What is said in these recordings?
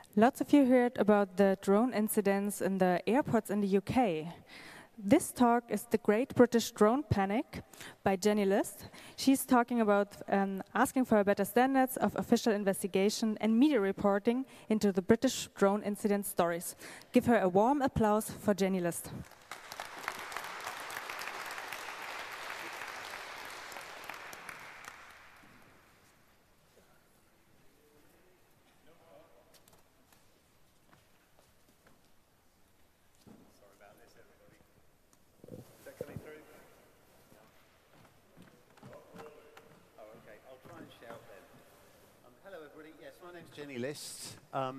Lots of you heard about the drone incidents in the airports in the UK. This talk is The Great British Drone Panic by Jenny List. She's talking about asking for better standards of official investigation and media reporting into the British drone incident stories. Give her a warm applause for Jenny List. Jenny List.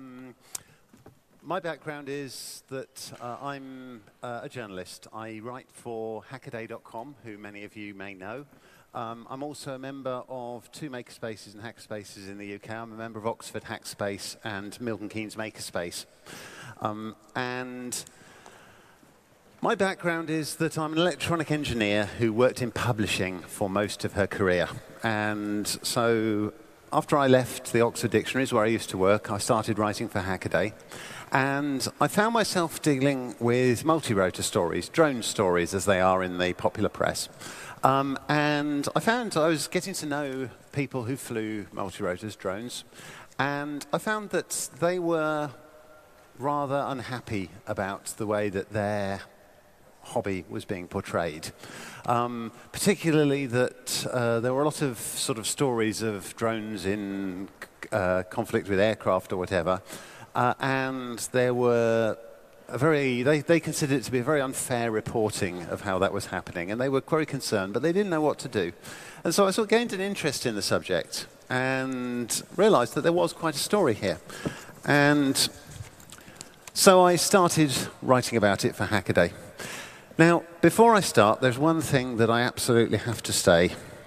My background is that I'm a journalist. I write for Hackaday.com, who many of you may know. I'm also a member of two makerspaces and hackerspaces in the UK. I'm a member of Oxford Hackspace and Milton Keynes Makerspace. And my background is that I'm an electronic engineer who worked in publishing for most of her career. And so after I left the Oxford Dictionaries, where I used to work, I started writing for Hackaday. And I found myself dealing with multi-rotor stories, drone stories as they are in the popular press. And I found I was getting to know people who flew multi-rotors, drones. And I found that they were rather unhappy about the way that their hobby was being portrayed. Particularly that there were a lot of sort of stories of drones in conflict with aircraft or whatever, and there were they considered it to be a very unfair reporting of how that was happening, and they were very concerned, but they didn't know what to do. And so I sort of gained an interest in the subject and realized that there was quite a story here. And so I started writing about it for Hackaday. Now, before I start, there's one thing that I absolutely have to say.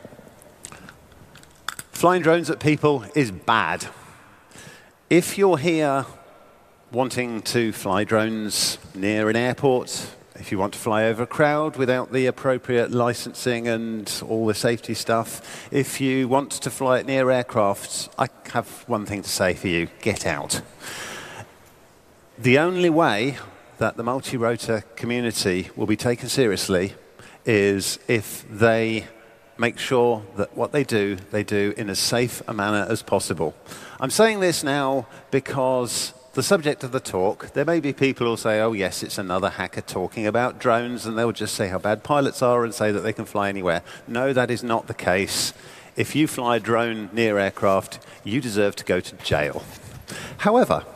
Flying drones at people is bad. If you're here wanting to fly drones near an airport, if you want to fly over a crowd without the appropriate licensing and all the safety stuff, if you want to fly it near aircraft, I have one thing to say for you: get out. The only way that the multi-rotor community will be taken seriously is if they make sure that what they do in as safe a manner as possible. I'm saying this now because the subject of the talk, there may be people who say, oh yes, it's another hacker talking about drones, and they'll just say how bad pilots are and say that they can fly anywhere. No, that is not the case. If you fly a drone near aircraft, you deserve to go to jail. However,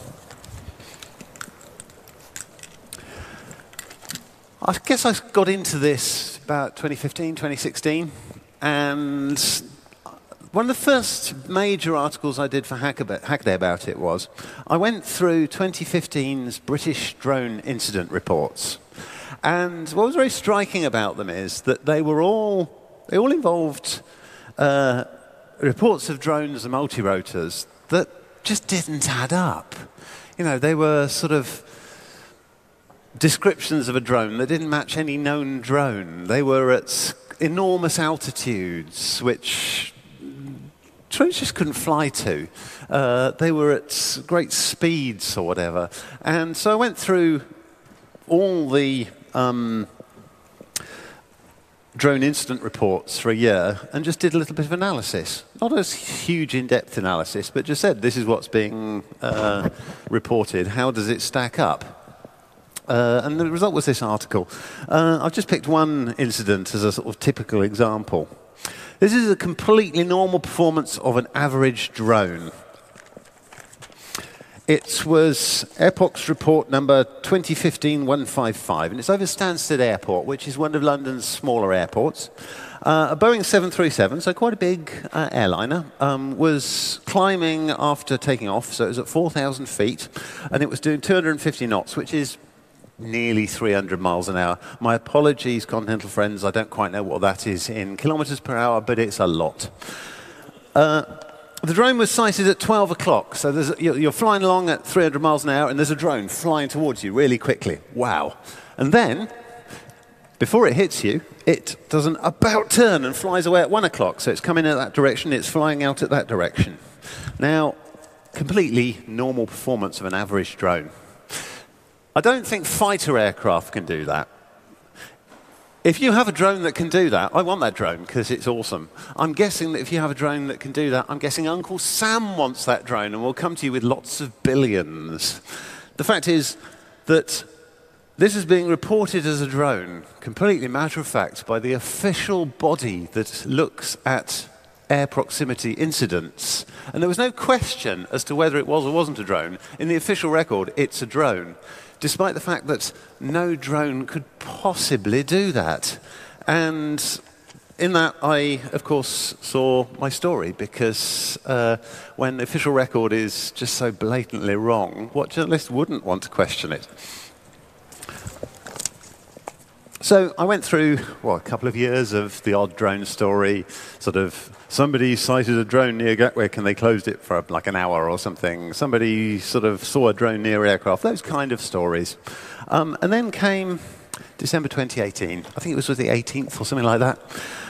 I guess I got into this about 2015, 2016, and one of the first major articles I did for Hackaday about it was I went through 2015's British drone incident reports. And what was very striking about them is that they all involved reports of drones and multi-rotors that just didn't add up. You know, they were sort of descriptions of a drone that didn't match any known drone. They were at enormous altitudes, which drones just couldn't fly to. They were at great speeds or whatever. And so I went through all the drone incident reports for a year and just did a little bit of analysis. Not a huge in-depth analysis, but just said, this is what's being reported. How does it stack up? And the result was this article. I've just picked one incident as a sort of typical example. This is a completely normal performance of an average drone. It was Airpox report number 2015-155, and it's over Stansted Airport, which is one of London's smaller airports. A Boeing 737, so quite a big airliner, was climbing after taking off, so it was at 4,000 feet, and it was doing 250 knots, which is nearly 300 miles an hour. My apologies, Continental friends, I don't quite know what that is in kilometers per hour, but it's a lot. The drone was sighted at 12 o'clock, so you're flying along at 300 miles an hour, and there's a drone flying towards you really quickly. Wow. And then, before it hits you, it does an about turn and flies away at 1 o'clock, so it's coming in that direction, it's flying out at that direction. Now, completely normal performance of an average drone. I don't think fighter aircraft can do that. If you have a drone that can do that, I want that drone because it's awesome. I'm guessing that if you have a drone that can do that, I'm guessing Uncle Sam wants that drone and will come to you with lots of billions. The fact is that this is being reported as a drone, completely matter of fact, by the official body that looks at air proximity incidents. And there was no question as to whether it was or wasn't a drone. In the official record, it's a drone, despite the fact that no drone could possibly do that. And in that, I, of course, saw my story, because when the official record is just so blatantly wrong, what journalist wouldn't want to question it? So I went through, a couple of years of the odd drone story, sort of somebody sighted a drone near Gatwick and they closed it for like an hour or something. Somebody sort of saw a drone near aircraft, those kind of stories. And then came December 2018. I think it was the 18th or something like that.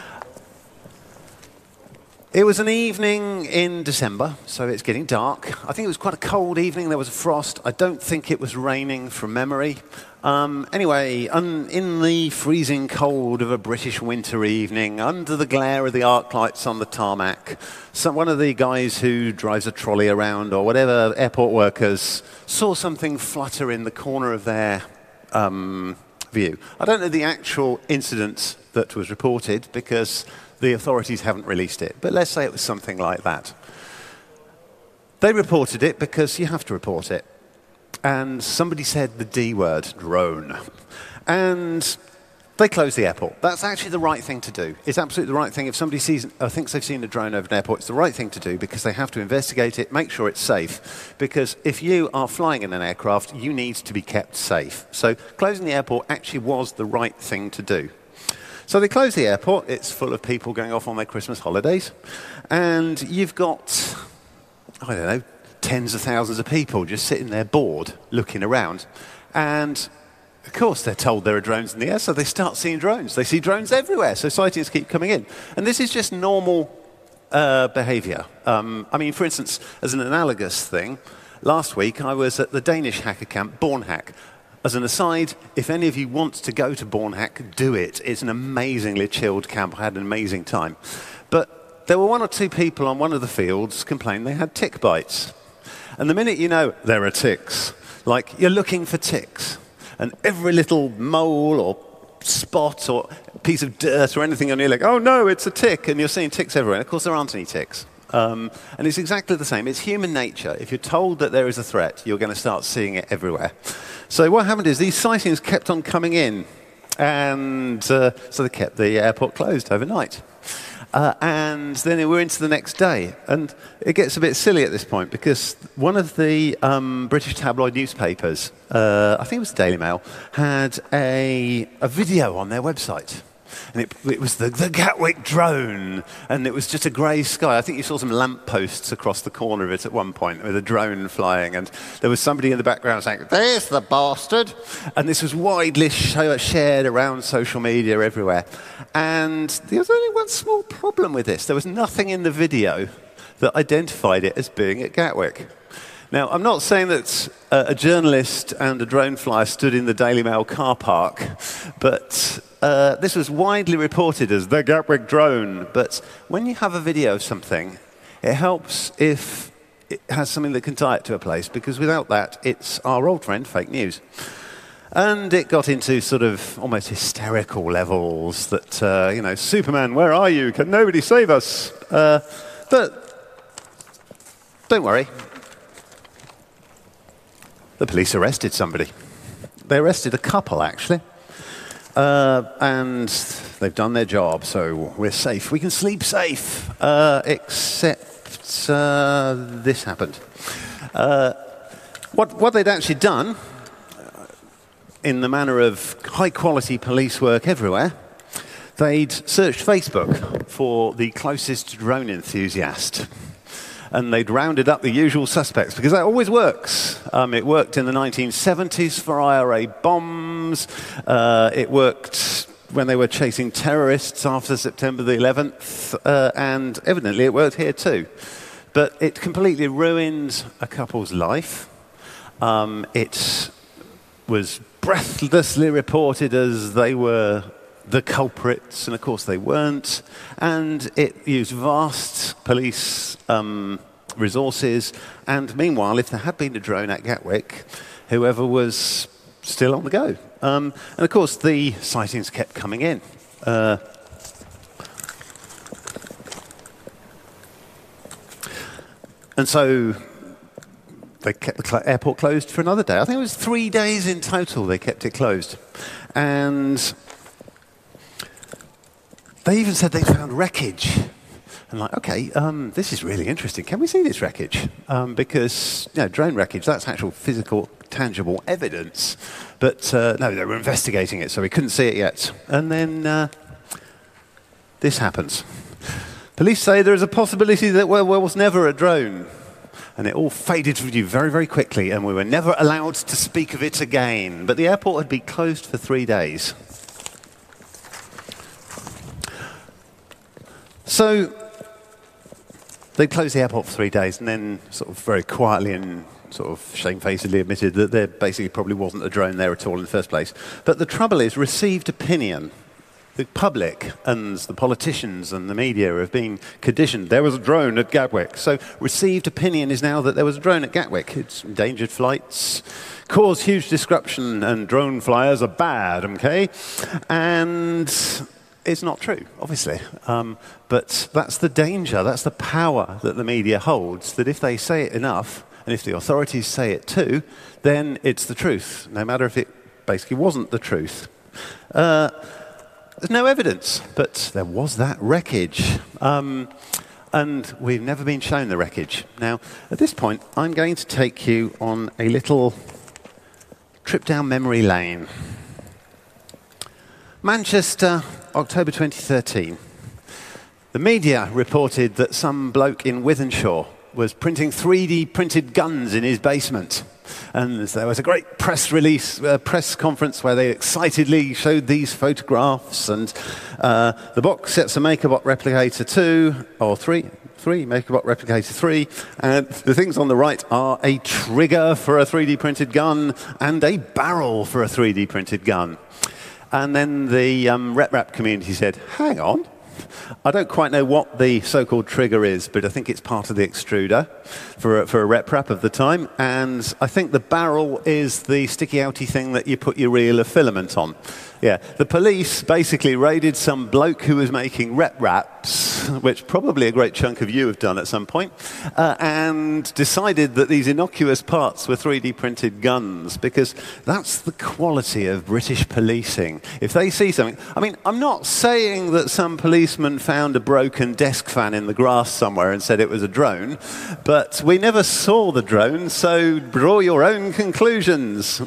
It was an evening in December, so it's getting dark. I think it was quite a cold evening. There was a frost. I don't think it was raining from memory. Anyway, in the freezing cold of a British winter evening, under the glare of the arc lights on the tarmac, one of the guys who drives a trolley around, or whatever, airport workers, saw something flutter in the corner of their view. I don't know the actual incident that was reported, because the authorities haven't released it, but let's say it was something like that. They reported it because you have to report it. And somebody said the D word, drone. And they closed the airport. That's actually the right thing to do. It's absolutely the right thing. If somebody thinks they've seen a drone over an airport, it's the right thing to do, because they have to investigate it, make sure it's safe. Because if you are flying in an aircraft, you need to be kept safe. So closing the airport actually was the right thing to do. So they close the airport. It's full of people going off on their Christmas holidays. And you've got, I don't know, tens of thousands of people just sitting there bored, looking around. And, of course, they're told there are drones in the air, so they start seeing drones. They see drones everywhere, so sightings keep coming in. And this is just normal behavior. I mean, for instance, as an analogous thing, last week I was at the Danish hacker camp, Bornhack. As an aside, if any of you want to go to Bornhack, do it. It's an amazingly chilled camp. I had an amazing time. But there were one or two people on one of the fields complained they had tick bites. And the minute you know there are ticks, like you're looking for ticks, and every little mole or spot or piece of dirt or anything on your leg, oh no, it's a tick, and you're seeing ticks everywhere. And of course, there aren't any ticks. And it's exactly the same. It's human nature. If you're told that there is a threat, you're going to start seeing it everywhere. So what happened is these sightings kept on coming in, and so they kept the airport closed overnight. And then we're into the next day. And it gets a bit silly at this point, because one of the British tabloid newspapers, I think it was the Daily Mail, had a video on their website. And it was the Gatwick drone, and it was just a grey sky. I think you saw some lampposts across the corner of it at one point with a drone flying, and there was somebody in the background saying, "There's the bastard!" And this was widely shared around social media everywhere. And there was only one small problem with this. There was nothing in the video that identified it as being at Gatwick. Now, I'm not saying that a journalist and a drone flyer stood in the Daily Mail car park, but this was widely reported as the Gatwick drone. But when you have a video of something, it helps if it has something that can tie it to a place, because without that, it's our old friend, fake news. And it got into sort of almost hysterical levels that, Superman, where are you? Can nobody save us? But don't worry. The police arrested somebody. They arrested a couple, actually. And they've done their job, so we're safe. We can sleep safe, except this happened. What they'd actually done, in the manner of high-quality police work everywhere, they'd searched Facebook for the closest drone enthusiast. And they'd rounded up the usual suspects, because that always works. It worked in the 1970s for IRA bombs. It worked when they were chasing terrorists after September the 11th. And evidently it worked here too. But it completely ruined a couple's life. It was breathlessly reported as they were the culprits, and of course they weren't. And it used vast police resources. And meanwhile, if there had been a drone at Gatwick, whoever was still on the go. And of course, the sightings kept coming in. And so they kept the airport closed for another day. I think it was 3 days in total they kept it closed. And they even said they found wreckage. And like, okay, this is really interesting. Can we see this wreckage? Because, drone wreckage, that's actual physical, tangible evidence. But no, they were investigating it, so we couldn't see it yet. And then this happens. Police say there is a possibility that there was never a drone. And it all faded from view very, very quickly, and we were never allowed to speak of it again. But the airport had been closed for 3 days. So they closed the airport for 3 days, and then sort of very quietly and sort of shamefacedly admitted that there basically probably wasn't a drone there at all in the first place. But the trouble is, received opinion. The public and the politicians and the media have been conditioned. There was a drone at Gatwick. So received opinion is now that there was a drone at Gatwick. It's endangered flights, caused huge disruption, and drone flyers are bad, okay? And it's not true, obviously. But that's the danger, that's the power that the media holds, that if they say it enough, and if the authorities say it too, then it's the truth, no matter if it basically wasn't the truth. There's no evidence, but there was that wreckage. And we've never been shown the wreckage. Now, at this point, I'm going to take you on a little trip down memory lane. Manchester, October 2013. The media reported that some bloke in Wythenshawe was printing 3D printed guns in his basement. And there was a great press release, press conference where they excitedly showed these photographs. And the box set's a MakerBot Replicator 2, or 3, MakerBot Replicator 3. And the things on the right are a trigger for a 3D printed gun and a barrel for a 3D printed gun. And then the RepRap community said, hang on. I don't quite know what the so-called trigger is, but I think it's part of the extruder for a RepRap of the time. And I think the barrel is the sticky-outy thing that you put your reel of filament on. Yeah, the police basically raided some bloke who was making RepRaps, which probably a great chunk of you have done at some point, and decided that these innocuous parts were 3D printed guns, because that's the quality of British policing. If they see something, I mean, I'm not saying that some policeman found a broken desk fan in the grass somewhere and said it was a drone, but we never saw the drone, so draw your own conclusions.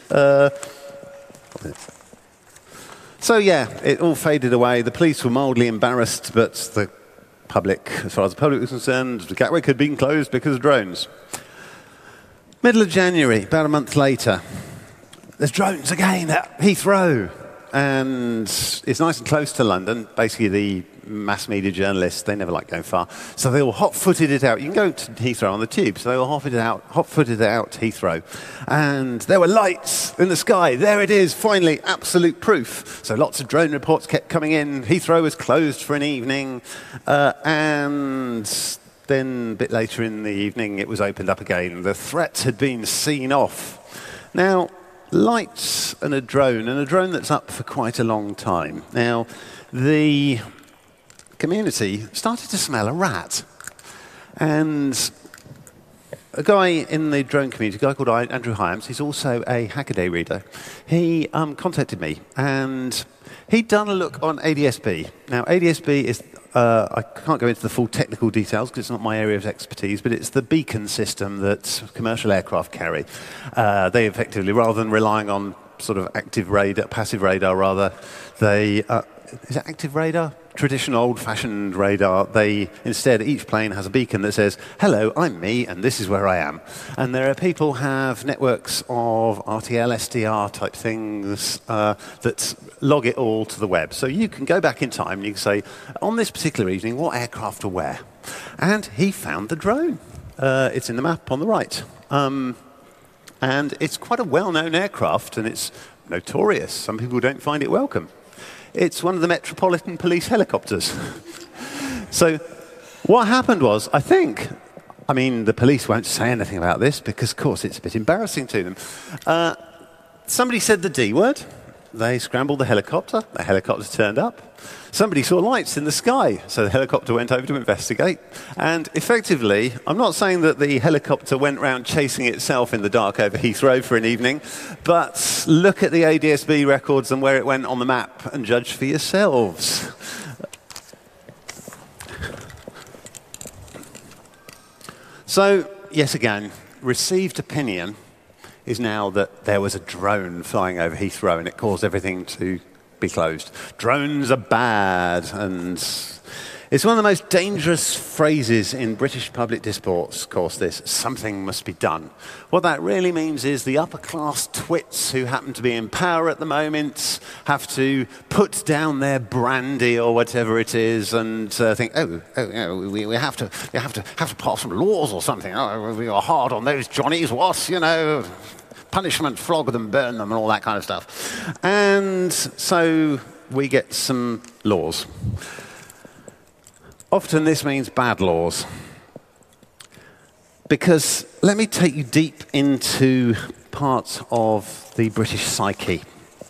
So yeah, it all faded away. The police were mildly embarrassed, but the public, as far as the public was concerned, Gatwick had been closed because of drones. Middle of January, about a month later, there's drones again at Heathrow. And it's nice and close to London. Basically, the mass media journalists, they never like going far. So they all hot-footed it out. You can go to Heathrow on the tube. So they all hot-footed it out Heathrow. And there were lights in the sky. There it is, finally, absolute proof. So lots of drone reports kept coming in. Heathrow was closed for an evening. And then a bit later in the evening, it was opened up again. The threat had been seen off. Now, lights and a drone that's up for quite a long time. Now, the community started to smell a rat. And a guy in the drone community, a guy called Andrew Hyams, he's also a Hackaday reader, he contacted me, and he'd done a look on ADS-B. Now, ADS-B is, I can't go into the full technical details because it's not my area of expertise, but it's the beacon system that commercial aircraft carry. They effectively, rather than relying on sort of passive radar rather, they, is it active radar? Traditional old-fashioned radar, instead, each plane has a beacon that says, hello, I'm me, and this is where I am. And there are people who have networks of RTL, SDR type things that log it all to the web. So you can go back in time and you can say, on this particular evening, what aircraft are where? And he found the drone. It's in the map on the right. And it's quite a well-known aircraft, and it's notorious. Some people don't find it welcome. It's one of the Metropolitan Police helicopters. So what happened was, I mean, the police won't say anything about this because, of course, it's a bit embarrassing to them. Somebody said the D word. They scrambled the helicopter turned up. Somebody saw lights in the sky, so the helicopter went over to investigate. And effectively, I'm not saying that the helicopter went around chasing itself in the dark over Heathrow for an evening, but look at the ADSB records and where it went on the map and judge for yourselves. So, yet again, received opinion is now that there was a drone flying over Heathrow and it caused everything to be closed. Drones are bad, and it's one of the most dangerous phrases in British public discourse, this, something must be done. What that really means is the upper class twits who happen to be in power at the moment have to put down their brandy or whatever it is and think, we have to pass some laws or something. Oh, we are hard on those Johnnies, what, punishment, flog them, burn them, and all that kind of stuff. And so we get some laws. Often this means bad laws. Because let me take you deep into parts of the British psyche.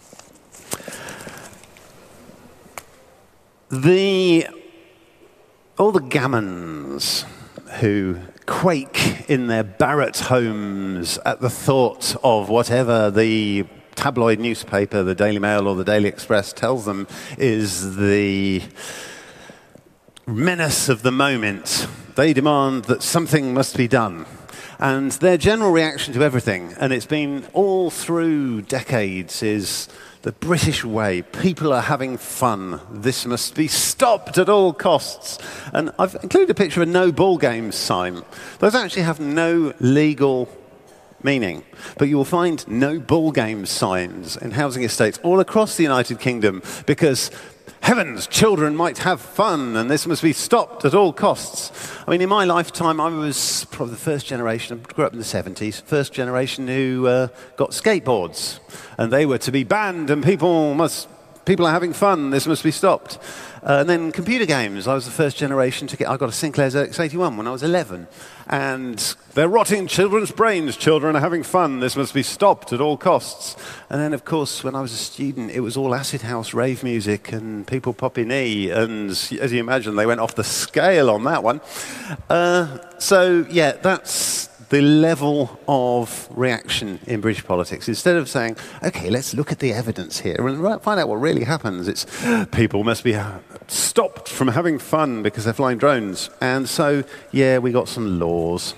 All the gammons who quake in their barrack homes at the thought of whatever the tabloid newspaper, the Daily Mail or the Daily Express tells them is the menace of the moment. They demand that something must be done. And their general reaction to everything, and it's been all through decades, is the British way. People are having fun. This must be stopped at all costs. And I've included a picture of a no ball games sign. Those actually have no legal meaning. But you will find no ball games signs in housing estates all across the United Kingdom because, heavens, children might have fun and this must be stopped at all costs. I mean, in my lifetime, I was probably the first generation, I grew up in the 70s, first generation who got skateboards. And they were to be banned and people are having fun, this must be stopped. And then computer games, I was the first generation to I got a Sinclair ZX81 when I was 11. And they're rotting children's brains, children are having fun, this must be stopped at all costs. And then, of course, when I was a student, it was all acid house rave music and people popping E, and as you imagine, they went off the scale on that one. So, yeah, that's the level of reaction in British politics. Instead of saying, okay, let's look at the evidence here and find out what really happens, it's people must be stopped from having fun because they're flying drones. And so, yeah, we got some laws.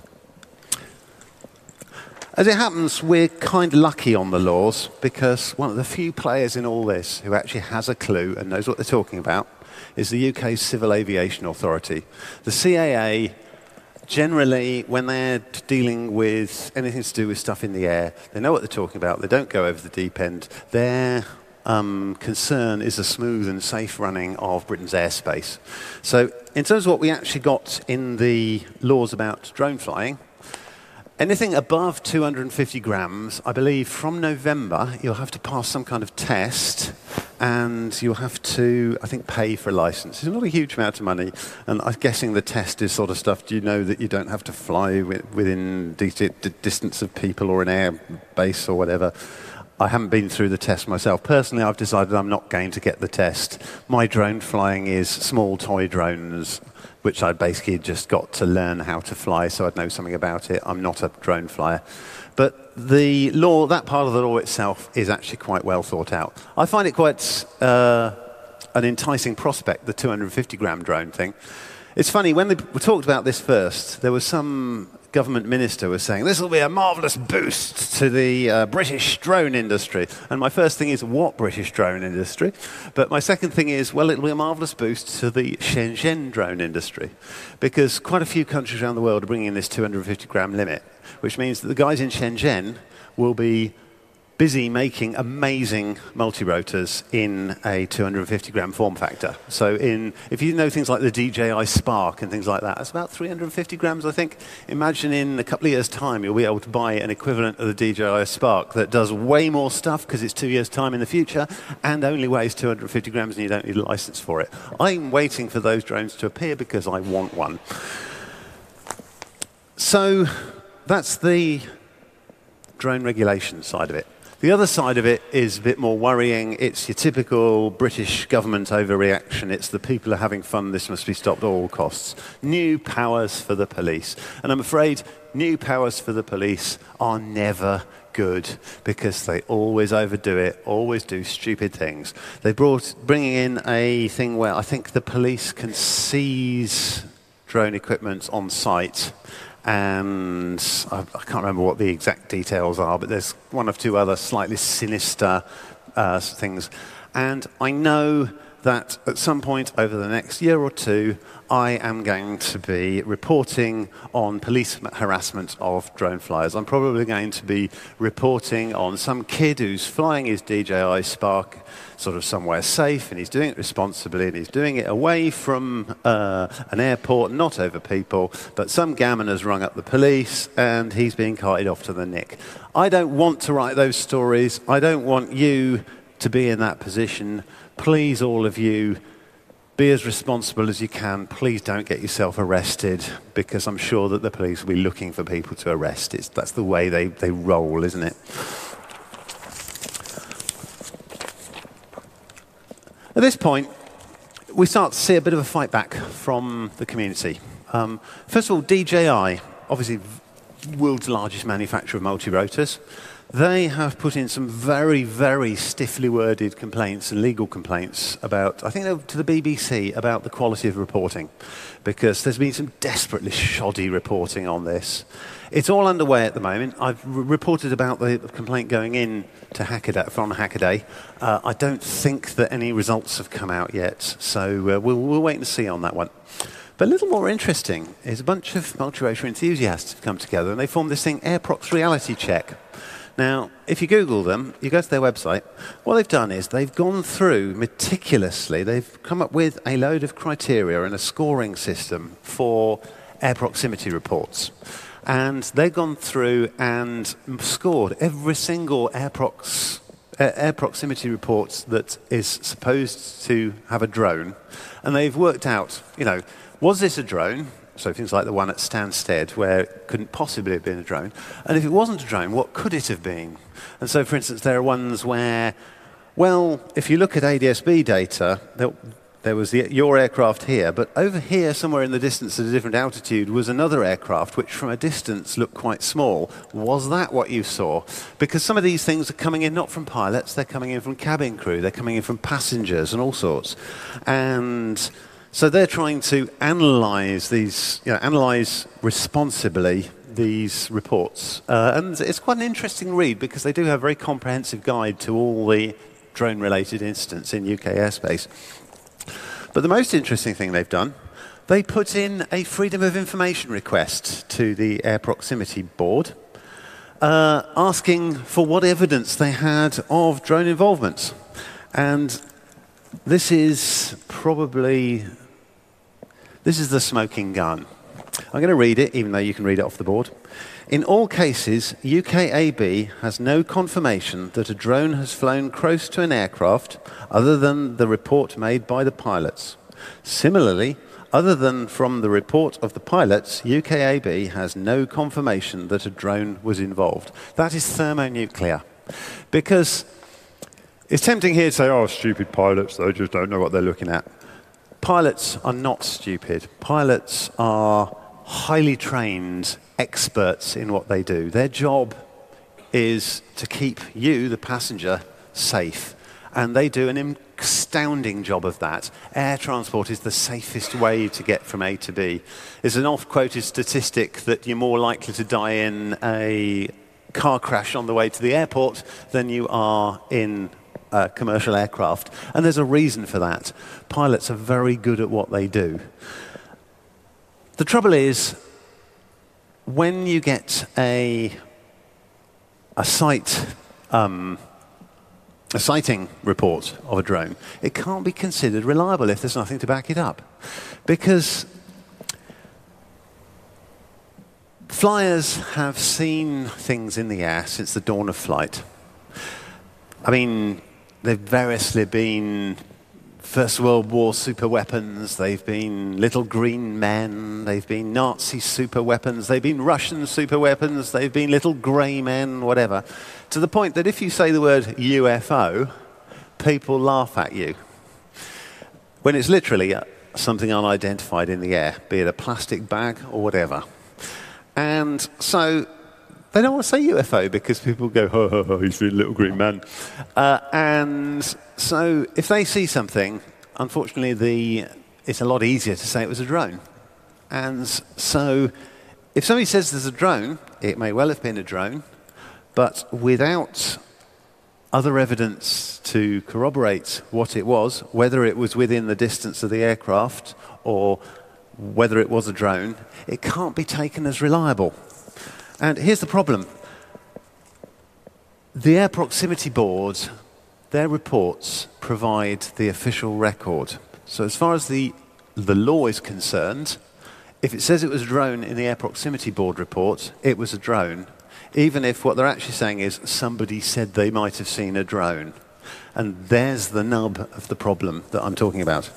As it happens, we're kind of lucky on the laws because one of the few players in all this who actually has a clue and knows what they're talking about is the UK's Civil Aviation Authority. The CAA, generally, when they're dealing with anything to do with stuff in the air, they know what they're talking about. They don't go over the deep end. Their concern is the smooth and safe running of Britain's airspace. So in terms of what we actually got in the laws about drone flying, anything above 250 grams, I believe from November, you'll have to pass some kind of test and you'll have to, I think, pay for a license. It's not a huge amount of money, and I'm guessing the test is sort of stuff, do you know that you don't have to fly within distance of people or an air base or whatever? I haven't been through the test myself. Personally, I've decided I'm not going to get the test. My drone flying is small toy drones, which I basically just got to learn how to fly so I'd know something about it. I'm not a drone flyer. But the law, that part of the law itself, is actually quite well thought out. I find it quite an enticing prospect, the 250-gram drone thing. It's funny, when we talked about this first, there was some government minister was saying, this will be a marvellous boost to the British drone industry. And my first thing is, what British drone industry? But my second thing is, well, it'll be a marvellous boost to the Shenzhen drone industry. Because quite a few countries around the world are bringing in this 250-gram limit, which means that the guys in Shenzhen will be busy making amazing multirotors in a 250-gram form factor. So if you know things like the DJI Spark and things like that, it's about 350 grams, I think. Imagine in a couple of years' time, you'll be able to buy an equivalent of the DJI Spark that does way more stuff because it's 2 years' time in the future and only weighs 250 grams and you don't need a license for it. I'm waiting for those drones to appear because I want one. So that's the drone regulation side of it. The other side of it is a bit more worrying. It's your typical British government overreaction. It's the people are having fun, this must be stopped at all costs. New powers for the police. And I'm afraid new powers for the police are never good because they always overdo it, always do stupid things. Bringing in a thing where I think the police can seize drone equipment on site. And I can't remember what the exact details are, but there's one or two other slightly sinister things. And I know that at some point over the next year or two, I am going to be reporting on police harassment of drone flyers. I'm probably going to be reporting on some kid who's flying his DJI Spark sort of somewhere safe, and he's doing it responsibly, and he's doing it away from an airport, not over people, but some gammon has rung up the police, and he's being carted off to the Nick. I don't want to write those stories. I don't want you to be in that position. Please, all of you, be as responsible as you can. Please don't get yourself arrested, because I'm sure that the police will be looking for people to arrest. That's the way they roll, isn't it? At this point, we start to see a bit of a fight back from the community. First of all, DJI, obviously world's largest manufacturer of multirotors, they have put in some very, very stiffly worded complaints and legal complaints about, I think to the BBC, about the quality of reporting, because there's been some desperately shoddy reporting on this. It's all underway at the moment. I've reported about the complaint going in to Hackaday, from Hackaday. I don't think that any results have come out yet, so we'll wait and see on that one. But a little more interesting is a bunch of multirotor enthusiasts have come together and they formed this thing, AirProx Reality Check. Now, if you Google them, you go to their website, what they've done is they've gone through meticulously, they've come up with a load of criteria and a scoring system for air proximity reports. And they've gone through and scored every single air proximity report that is supposed to have a drone. And they've worked out, was this a drone? So things like the one at Stansted, where it couldn't possibly have been a drone. And if it wasn't a drone, what could it have been? And so, for instance, there are ones where, well, if you look at ADS-B data, there was your aircraft here, but over here, somewhere in the distance at a different altitude, was another aircraft, which from a distance looked quite small. Was that what you saw? Because some of these things are coming in not from pilots, they're coming in from cabin crew, they're coming in from passengers and all sorts. And so they're trying to analyze these, analyze responsibly these reports. And it's quite an interesting read because they do have a very comprehensive guide to all the drone-related incidents in UK airspace. But the most interesting thing they've done, they put in a Freedom of Information request to the Air Proximity Board, asking for what evidence they had of drone involvement. And this is the smoking gun. I'm going to read it, even though you can read it off the board. In all cases, UKAB has no confirmation that a drone has flown close to an aircraft other than the report made by the pilots. Similarly, other than from the report of the pilots, UKAB has no confirmation that a drone was involved. That is thermonuclear. Because it's tempting here to say, oh, stupid pilots, they just don't know what they're looking at. Pilots are not stupid. Pilots are highly trained experts in what they do. Their job is to keep you, the passenger, safe. And they do an astounding job of that. Air transport is the safest way to get from A to B. It's an oft-quoted statistic that you're more likely to die in a car crash on the way to the airport than you are in commercial aircraft. And there's a reason for that. Pilots are very good at what they do. The trouble is, when you get a site a sighting report of a drone, it can't be considered reliable if there's nothing to back it up. Because flyers have seen things in the air since the dawn of flight. I mean, they've variously been First World War super weapons, they've been little green men, they've been Nazi super weapons, they've been Russian super weapons, they've been little grey men, whatever. To the point that if you say the word UFO, people laugh at you. When it's literally something unidentified in the air, be it a plastic bag or whatever. And so they don't want to say UFO because people go, oh, he's a little green man. And so if they see something, unfortunately, it's a lot easier to say it was a drone. And so if somebody says there's a drone, it may well have been a drone, but without other evidence to corroborate what it was, whether it was within the distance of the aircraft or whether it was a drone, it can't be taken as reliable. And here's the problem. The Air Proximity Board, their reports provide the official record. So as far as the law is concerned, if it says it was a drone in the Air Proximity Board report, it was a drone, even if what they're actually saying is somebody said they might have seen a drone. And there's the nub of the problem that I'm talking about.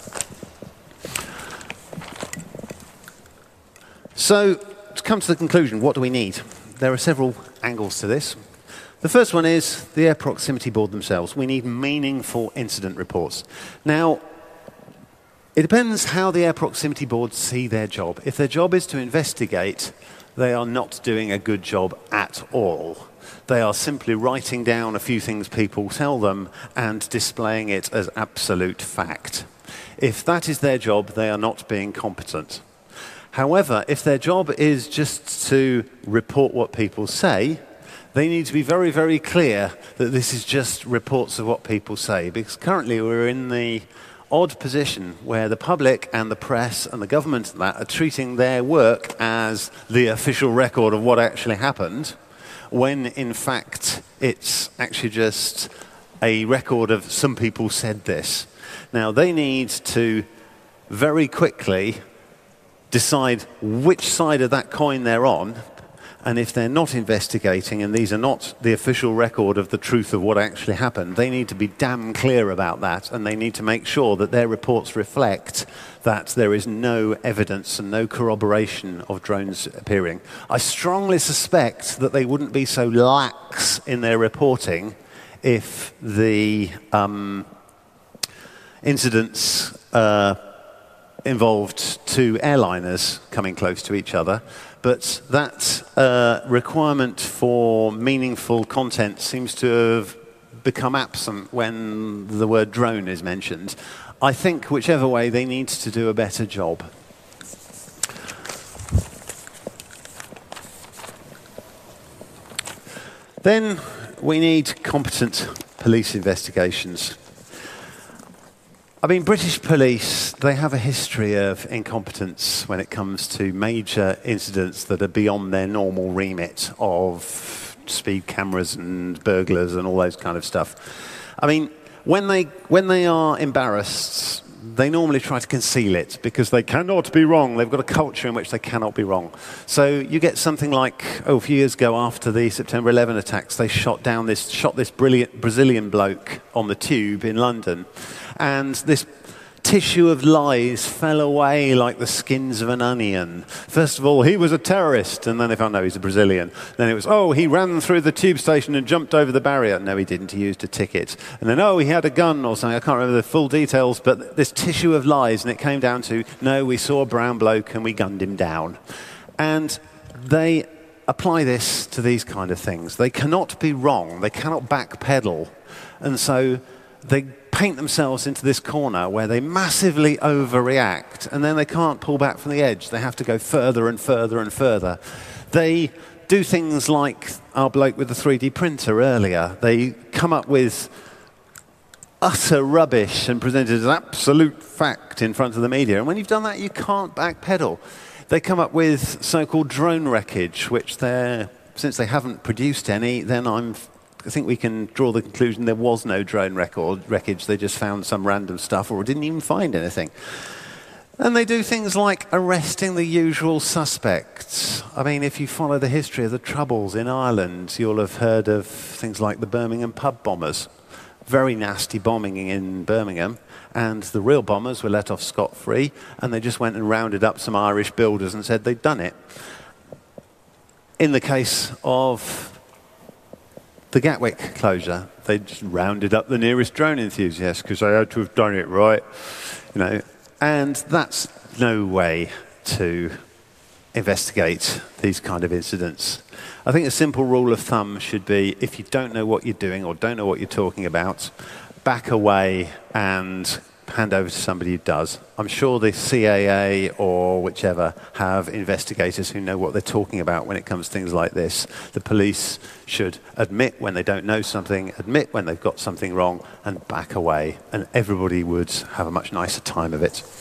So, to come to the conclusion, what do we need? There are several angles to this. The first one is the Air Proximity Board themselves. We need meaningful incident reports. Now, it depends how the Air Proximity Board see their job. If their job is to investigate, they are not doing a good job at all. They are simply writing down a few things people tell them and displaying it as absolute fact. If that is their job, they are not being competent. However, if their job is just to report what people say, they need to be very, very clear that this is just reports of what people say. Because currently we're in the odd position where the public and the press and the government and that are treating their work as the official record of what actually happened, when in fact it's actually just a record of some people said this. Now they need to very quickly decide which side of that coin they're on, and if they're not investigating and these are not the official record of the truth of what actually happened, they need to be damn clear about that, and they need to make sure that their reports reflect that there is no evidence and no corroboration of drones appearing. I strongly suspect that they wouldn't be so lax in their reporting if the incidents involved two airliners coming close to each other, but that requirement for meaningful content seems to have become absent when the word drone is mentioned. I think whichever way, they need to do a better job. Then we need competent police investigations. I mean, British police, they have a history of incompetence when it comes to major incidents that are beyond their normal remit of speed cameras and burglars and all those kind of stuff. I mean, when they are embarrassed, they normally try to conceal it because they cannot be wrong. They've got a culture in which they cannot be wrong. So you get something like, a few years ago after the September 11 attacks, they shot this brilliant Brazilian bloke on the tube in London. And this tissue of lies fell away like the skins of an onion. First of all, he was a terrorist, and then they found, no, he's a Brazilian. Then it was, oh, he ran through the tube station and jumped over the barrier. No, he didn't, he used a ticket. And then, oh, he had a gun or something. I can't remember the full details, but this tissue of lies, and it came down to, no, we saw a brown bloke and we gunned him down. And they apply this to these kind of things. They cannot be wrong. They cannot backpedal. And so they paint themselves into this corner where they massively overreact, and then they can't pull back from the edge. They have to go further and further and further. They do things like our bloke with the 3D printer earlier. They come up with utter rubbish and present it as absolute fact in front of the media. And when you've done that, you can't backpedal. They come up with so-called drone wreckage, which since they haven't produced any, then I'm think we can draw the conclusion there was no drone wreckage. They just found some random stuff or didn't even find anything. And they do things like arresting the usual suspects. I mean, if you follow the history of the Troubles in Ireland, you'll have heard of things like the Birmingham pub bombers. Very nasty bombing in Birmingham. And the real bombers were let off scot-free, and they just went and rounded up some Irish builders and said they'd done it. In the case of the Gatwick closure, they just rounded up the nearest drone enthusiast because they had to have done it right, you know. And that's no way to investigate these kind of incidents. I think a simple rule of thumb should be, if you don't know what you're doing or don't know what you're talking about, back away and hand over to somebody who does. I'm sure the CAA or whichever have investigators who know what they're talking about when it comes to things like this. The police should admit when they don't know something, admit when they've got something wrong, and back away. And everybody would have a much nicer time of it.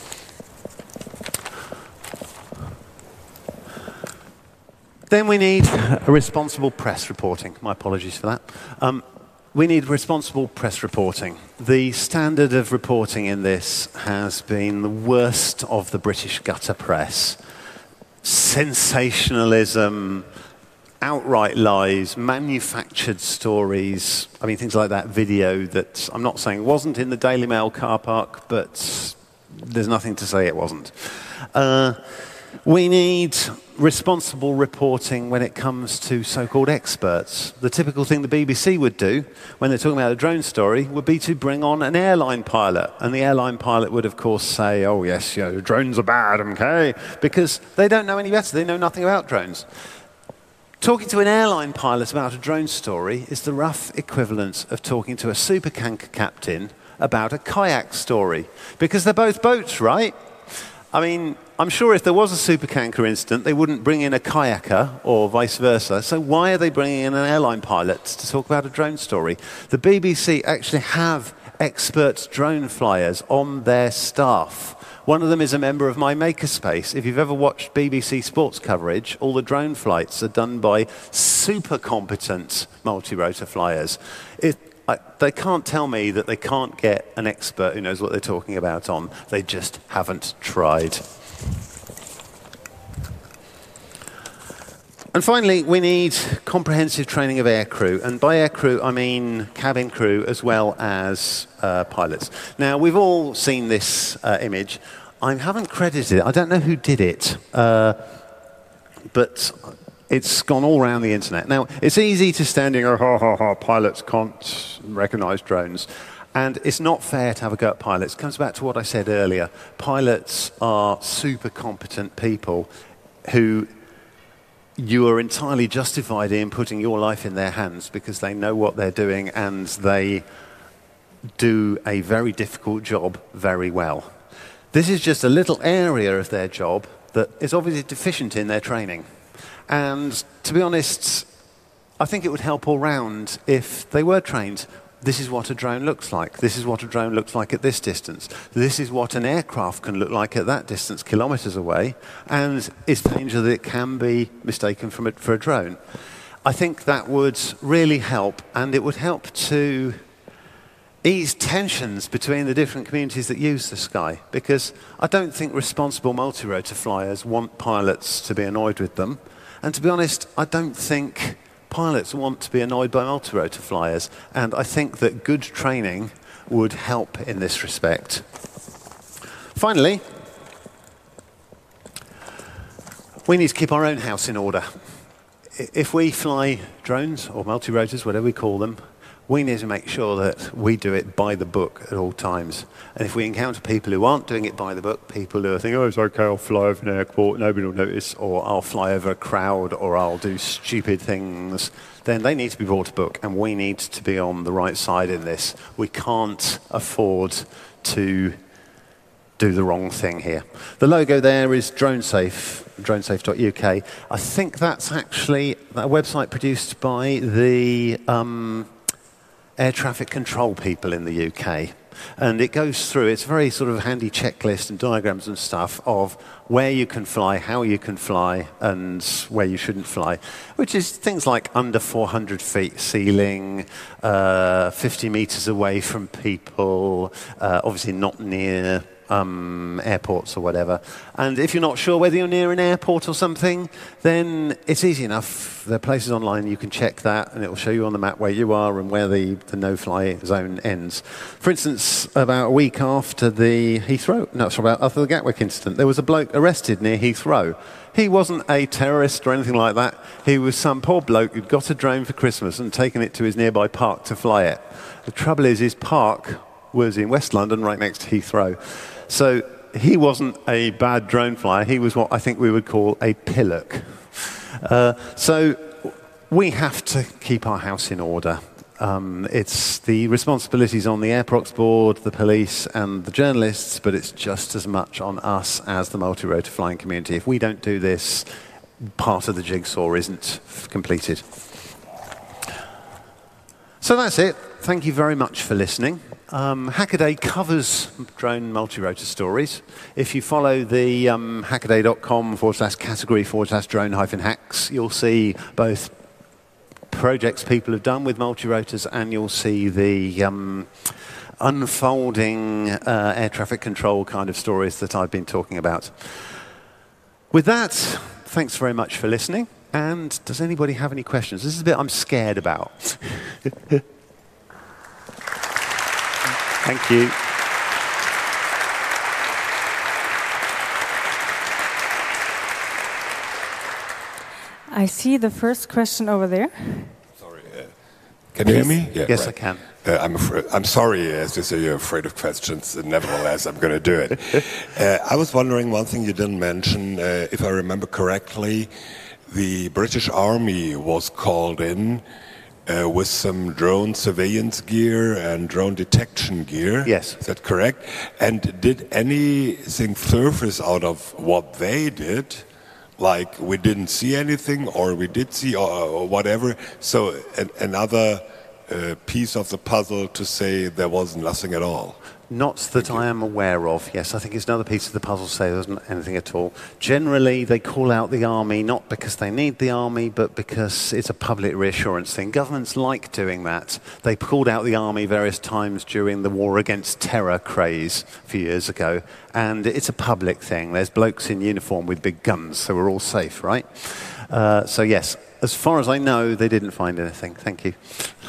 Then we need a responsible press reporting. My apologies for that. We need responsible press reporting. The standard of reporting in this has been the worst of the British gutter press. Sensationalism, outright lies, manufactured stories. I mean, things like that video that I'm not saying wasn't in the Daily Mail car park, but there's nothing to say it wasn't. We need responsible reporting when it comes to so-called experts. The typical thing the BBC would do when they're talking about a drone story would be to bring on an airline pilot. And the airline pilot would, of course, say, oh, yes, you know, drones are bad, okay? Because they don't know any better. They know nothing about drones. Talking to an airline pilot about a drone story is the rough equivalent of talking to a supertanker captain about a kayak story. Because they're both boats, right? I mean, I'm sure if there was a supertanker incident, they wouldn't bring in a kayaker or vice versa. So why are they bringing in an airline pilot to talk about a drone story? The BBC actually have expert drone flyers on their staff. One of them is a member of my makerspace. If you've ever watched BBC sports coverage, all the drone flights are done by super competent multi-rotor flyers. They can't tell me that they can't get an expert who knows what they're talking about on. They just haven't tried. And finally, we need comprehensive training of aircrew. And by aircrew, I mean cabin crew as well as pilots. Now, we've all seen this image. I haven't credited it. I don't know who did it. But it's gone all around the internet. Now, it's easy to stand here, pilots can't recognize drones. And it's not fair to have a go at pilots. It comes back to what I said earlier. Pilots are super competent people who you are entirely justified in putting your life in their hands because they know what they're doing and they do a very difficult job very well. This is just a little area of their job that is obviously deficient in their training. And to be honest, I think it would help all round if they were trained. This is what a drone looks like. This is what a drone looks like at this distance. This is what an aircraft can look like at that distance, kilometers away, and its danger that it can be mistaken for a drone. I think that would really help, and it would help to ease tensions between the different communities that use the sky, because I don't think responsible multi-rotor flyers want pilots to be annoyed with them. And to be honest, I don't think pilots want to be annoyed by multi-rotor flyers. And I think that good training would help in this respect. Finally, we need to keep our own house in order. If we fly drones or multi-rotors, whatever we call them, we need to make sure that we do it by the book at all times. And if we encounter people who aren't doing it by the book, people who are thinking, oh, it's okay, I'll fly over an airport, nobody will notice, or I'll fly over a crowd, or I'll do stupid things, then they need to be brought to book, and we need to be on the right side in this. We can't afford to do the wrong thing here. The logo there is DroneSafe, dronesafe.uk. I think that's actually a website produced by the air traffic control people in the UK. And it goes through, it's a very sort of handy checklist and diagrams and stuff of where you can fly, how you can fly, and where you shouldn't fly, which is things like under 400 feet ceiling, 50 meters away from people, obviously not near airports or whatever. And if you're not sure whether you're near an airport or something, then it's easy enough. There are places online you can check that, and it will show you on the map where you are and where the no-fly zone ends. For instance, about a week after the after the Gatwick incident, there was a bloke arrested near Heathrow. He wasn't a terrorist or anything like that. He was some poor bloke who'd got a drone for Christmas and taken it to his nearby park to fly it. The trouble is, his park was in West London, right next to Heathrow. So he wasn't a bad drone flyer. He was what I think we would call a pillock. So we have to keep our house in order. It's the responsibilities on the Airprox board, the police, and the journalists, but it's just as much on us as the multi-rotor flying community. If we don't do this, part of the jigsaw isn't completed. So that's it. Thank you very much for listening. Hackaday covers drone multi-rotor stories. If you follow the hackaday.com/category/drone-hacks, you'll see both projects people have done with multi-rotors, and you'll see the unfolding air traffic control kind of stories that I've been talking about. With that, thanks very much for listening. And does anybody have any questions? This is a bit I'm scared about. Thank you. I see the first question over there. Sorry, can you hear me? Yeah, yes, right. I can. I'm sorry, as you say, you're afraid of questions. Nevertheless, I'm going to do it. I was wondering, one thing you didn't mention, if I remember correctly, the British Army was called in with some drone surveillance gear and drone detection gear. Yes. Is that correct? And did anything surface out of what they did? Like we didn't see anything, or we did see, or whatever. So another piece of the puzzle to say there was nothing at all. Not that I am aware of. Yes, I think it's another piece of the puzzle to say there wasn't anything at all. Generally, they call out the army not because they need the army, but because it's a public reassurance thing. Governments like doing that. They called out the army various times during the war against terror craze a few years ago, and it's a public thing. There's blokes in uniform with big guns, so we're all safe, right? So yes, as far as I know, they didn't find anything. Thank you.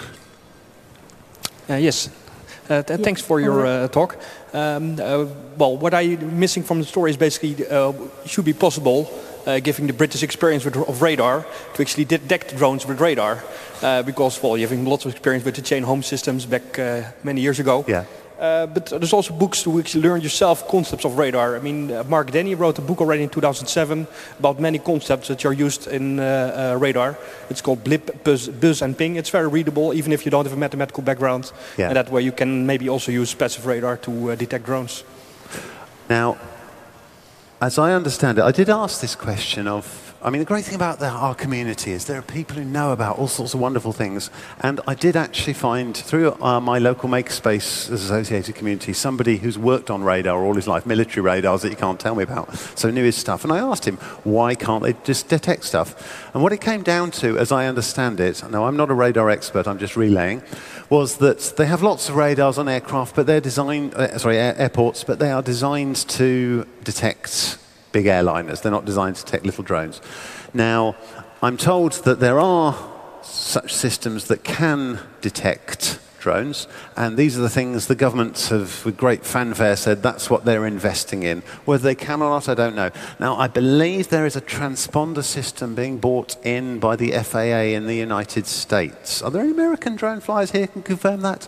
Yes. Thanks for your talk. Well, what I'm missing from the story is basically should be possible, given the British experience of radar, to actually detect drones with radar. Because, well, you have lots of experience with the chain home systems back many years ago. Yeah. But there's also books to actually learn yourself concepts of radar. I mean, Mark Denny wrote a book already in 2007 about many concepts that are used in radar. It's called Blip, Buzz, and Ping. It's very readable, even if you don't have a mathematical background. Yeah. And that way you can maybe also use passive radar to detect drones. Now, as I understand it, I did ask this question of, I mean, the great thing about our community is there are people who know about all sorts of wonderful things. And I did actually find, through my local Makerspace associated community, somebody who's worked on radar all his life, military radars that you can't tell me about, so knew his stuff. And I asked him, why can't they just detect stuff? And what it came down to, as I understand it, now I'm not a radar expert, I'm just relaying, was that they have lots of radars on aircraft, but they're designed, airports, but they are designed to detect big airliners. They're not designed to detect little drones. Now, I'm told that there are such systems that can detect drones, and these are the things the governments have, with great fanfare, said that's what they're investing in. Whether they can or not, I don't know. Now, I believe there is a transponder system being bought in by the FAA in the United States. Are there any American drone flyers here who can confirm that?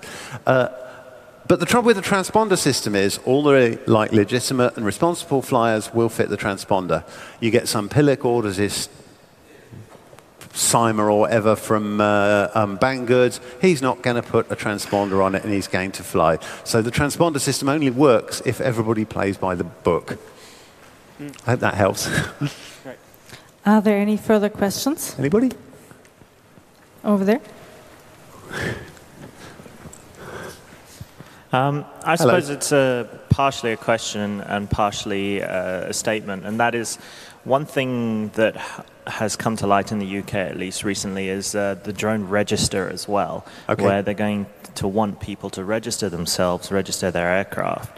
But the trouble with the transponder system is all the legitimate and responsible flyers will fit the transponder. You get some pillock orders this Simer or whatever from Banggood. He's not going to put a transponder on it, and he's going to fly. So the transponder system only works if everybody plays by the book. I hope that helps. Right. Are there any further questions? Anybody? Over there. I suppose it's partially a question and partially a statement, and that is one thing that has come to light in the UK, at least recently, is the drone register as well, where they're going to want people to register themselves, register their aircraft.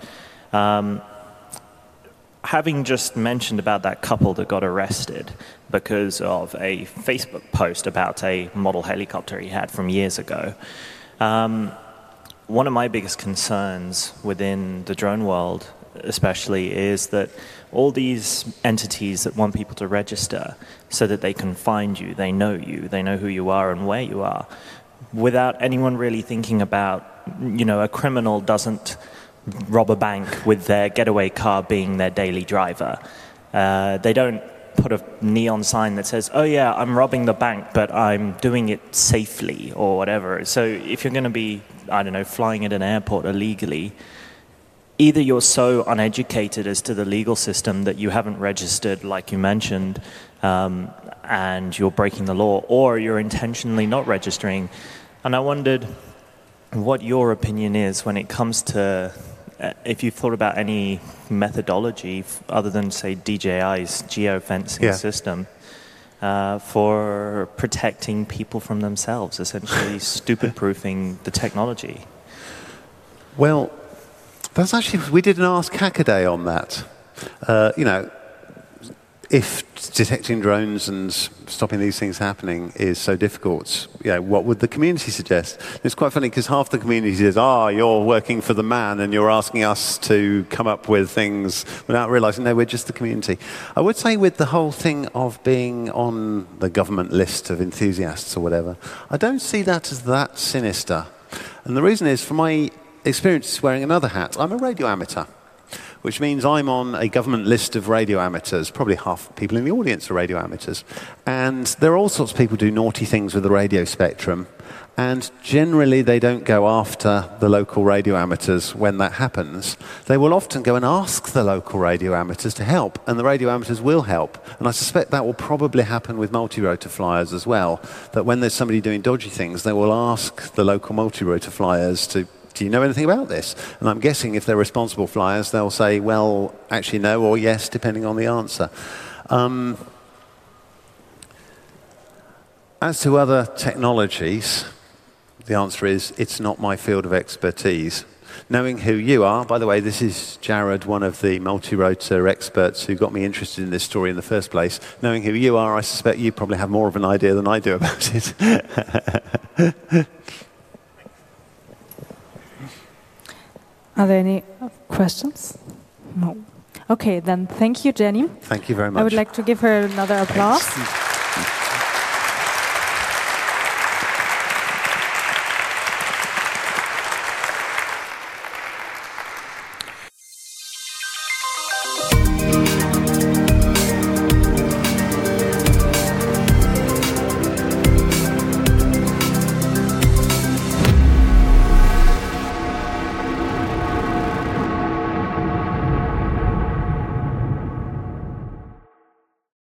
Having just mentioned about that couple that got arrested because of a Facebook post about a model helicopter he had from years ago, one of my biggest concerns within the drone world especially is that all these entities that want people to register so that they can find you, they know who you are and where you are, without anyone really thinking about, a criminal doesn't rob a bank with their getaway car being their daily driver. They don't put a neon sign that says, oh yeah, I'm robbing the bank, but I'm doing it safely or whatever. So if you're going to be, flying at an airport illegally, either you're so uneducated as to the legal system that you haven't registered, like you mentioned, and you're breaking the law, or you're intentionally not registering. And I wondered what your opinion is when it comes to, if you've thought about any methodology other than, say, DJI's geofencing system for protecting people from themselves, essentially stupid-proofing the technology. Well, that's actually, we did an Ask Hackaday on that. If detecting drones and stopping these things happening is so difficult, what would the community suggest? It's quite funny because half the community says, you're working for the man and you're asking us to come up with things without realizing, no, we're just the community. I would say with the whole thing of being on the government list of enthusiasts or whatever, I don't see that as that sinister. And the reason is, from my experience wearing another hat, I'm a radio amateur, which means I'm on a government list of radio amateurs. Probably half the people in the audience are radio amateurs. And there are all sorts of people who do naughty things with the radio spectrum, and generally they don't go after the local radio amateurs when that happens. They will often go and ask the local radio amateurs to help, and the radio amateurs will help. And I suspect that will probably happen with multi-rotor flyers as well, that when there's somebody doing dodgy things, they will ask the local multi-rotor flyers to, do you know anything about this? And I'm guessing if they're responsible flyers, they'll say, well, actually no, or yes, depending on the answer. As to other technologies, the answer is, it's not my field of expertise. Knowing who you are, by the way, this is Jared, one of the multi-rotor experts who got me interested in this story in the first place. Knowing who you are, I suspect you probably have more of an idea than I do about it. Are there any questions? No. Okay, then thank you, Jenny. Thank you very much. I would like to give her another applause.